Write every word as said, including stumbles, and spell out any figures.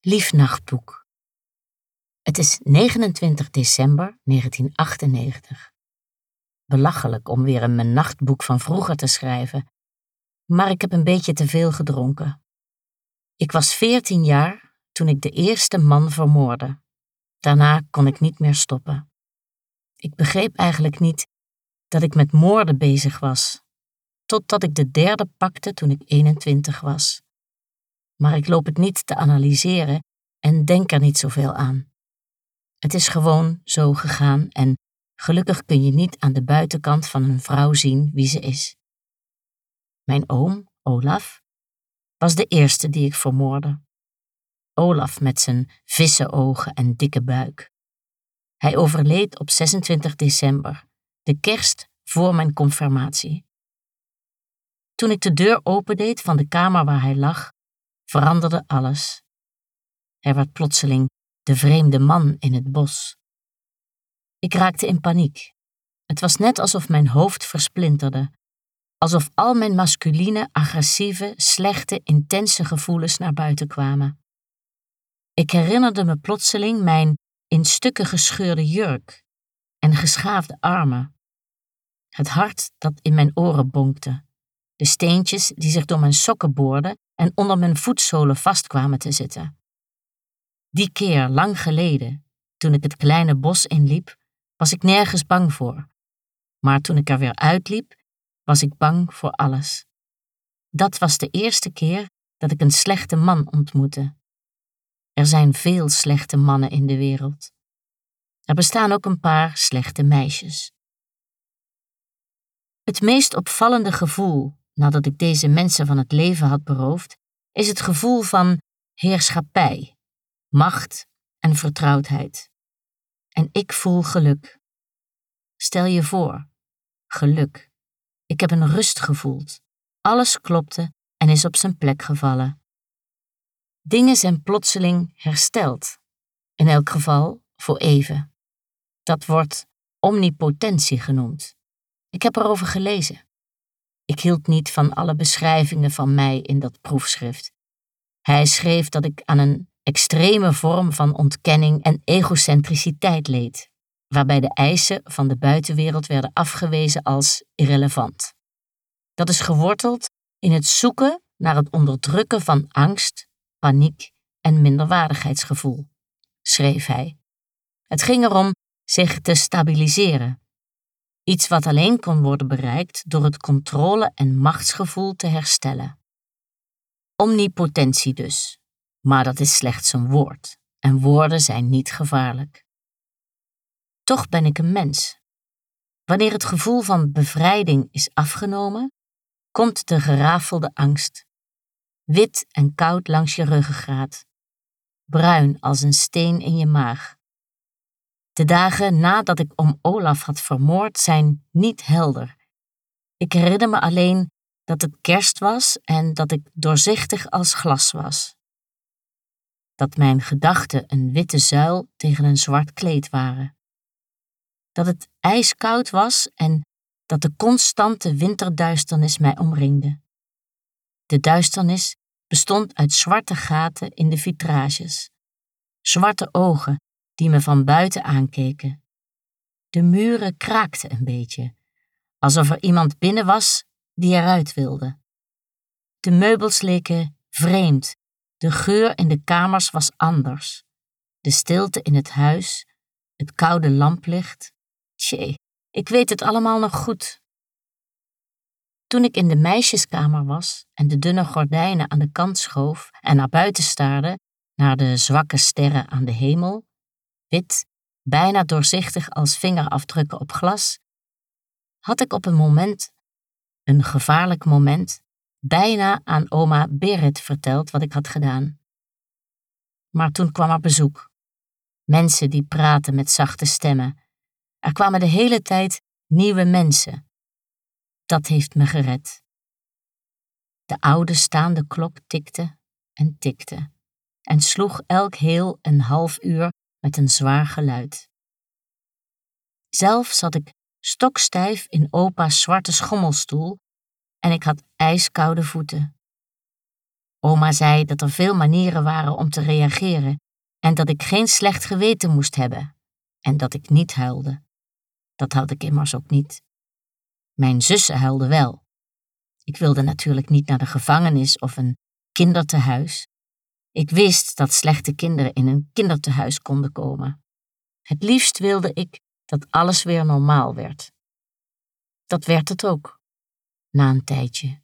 Lief nachtboek. Het is negenentwintig december negentien achtennegentig. Belachelijk om weer in mijn nachtboek van vroeger te schrijven, maar ik heb een beetje te veel gedronken. Ik was veertien jaar toen ik de eerste man vermoordde. Daarna kon ik niet meer stoppen. Ik begreep eigenlijk niet dat ik met moorden bezig was, totdat ik de derde pakte toen ik eenentwintig was. Maar ik loop het niet te analyseren en denk er niet zoveel aan. Het is gewoon zo gegaan en gelukkig kun je niet aan de buitenkant van een vrouw zien wie ze is. Mijn oom, Olaf, was de eerste die ik vermoordde. Olaf met zijn vissenogen en dikke buik. Hij overleed op zesentwintig december, de kerst voor mijn confirmatie. Toen ik de deur opendeed van de kamer waar hij lag, veranderde alles. Hij werd plotseling de vreemde man in het bos. Ik raakte in paniek. Het was net alsof mijn hoofd versplinterde, alsof al mijn masculine, agressieve, slechte, intense gevoelens naar buiten kwamen. Ik herinnerde me plotseling mijn in stukken gescheurde jurk en geschaafde armen, het hart dat in mijn oren bonkte, de steentjes die zich door mijn sokken boorden en onder mijn voetzolen vastkwamen te zitten. Die keer, lang geleden, toen ik het kleine bos inliep, was ik nergens bang voor. Maar toen ik er weer uitliep, was ik bang voor alles. Dat was de eerste keer dat ik een slechte man ontmoette. Er zijn veel slechte mannen in de wereld. Er bestaan ook een paar slechte meisjes. Het meest opvallende gevoel, nadat ik deze mensen van het leven had beroofd, is het gevoel van heerschappij, macht en vertrouwdheid. En ik voel geluk. Stel je voor, geluk. Ik heb een rust gevoeld. Alles klopte en is op zijn plek gevallen. Dingen zijn plotseling hersteld. In elk geval voor even. Dat wordt omnipotentie genoemd. Ik heb erover gelezen. Ik hield niet van alle beschrijvingen van mij in dat proefschrift. Hij schreef dat ik aan een extreme vorm van ontkenning en egocentriciteit leed, waarbij de eisen van de buitenwereld werden afgewezen als irrelevant. Dat is geworteld in het zoeken naar het onderdrukken van angst, paniek en minderwaardigheidsgevoel, schreef hij. Het ging erom zich te stabiliseren, iets wat alleen kon worden bereikt door het controle- en machtsgevoel te herstellen. Omnipotentie dus, maar dat is slechts een woord en woorden zijn niet gevaarlijk. Toch ben ik een mens. Wanneer het gevoel van bevrijding is afgenomen, komt de gerafelde angst. Wit en koud langs je ruggengraat. Bruin als een steen in je maag. De dagen nadat ik oom Olaf had vermoord zijn niet helder. Ik herinner me alleen dat het kerst was en dat ik doorzichtig als glas was. Dat mijn gedachten een witte zuil tegen een zwart kleed waren. Dat het ijskoud was en dat de constante winterduisternis mij omringde. De duisternis bestond uit zwarte gaten in de vitrages. Zwarte ogen die me van buiten aankeken. De muren kraakten een beetje, alsof er iemand binnen was die eruit wilde. De meubels leken vreemd, de geur in de kamers was anders. De stilte in het huis, het koude lamplicht. Tjee, ik weet het allemaal nog goed. Toen ik in de meisjeskamer was en de dunne gordijnen aan de kant schoof en naar buiten staarde, naar de zwakke sterren aan de hemel, wit, bijna doorzichtig als vingerafdrukken op glas, had ik op een moment, een gevaarlijk moment, bijna aan oma Berit verteld wat ik had gedaan. Maar toen kwam er bezoek. Mensen die praten met zachte stemmen. Er kwamen de hele tijd nieuwe mensen. Dat heeft me gered. De oude staande klok tikte en tikte en sloeg elk heel een half uur met een zwaar geluid. Zelf zat ik stokstijf in opa's zwarte schommelstoel en ik had ijskoude voeten. Oma zei dat er veel manieren waren om te reageren en dat ik geen slecht geweten moest hebben en dat ik niet huilde. Dat had ik immers ook niet. Mijn zussen huilden wel. Ik wilde natuurlijk niet naar de gevangenis of een kindertehuis. Ik wist dat slechte kinderen in een kindertehuis konden komen. Het liefst wilde ik dat alles weer normaal werd. Dat werd het ook, na een tijdje.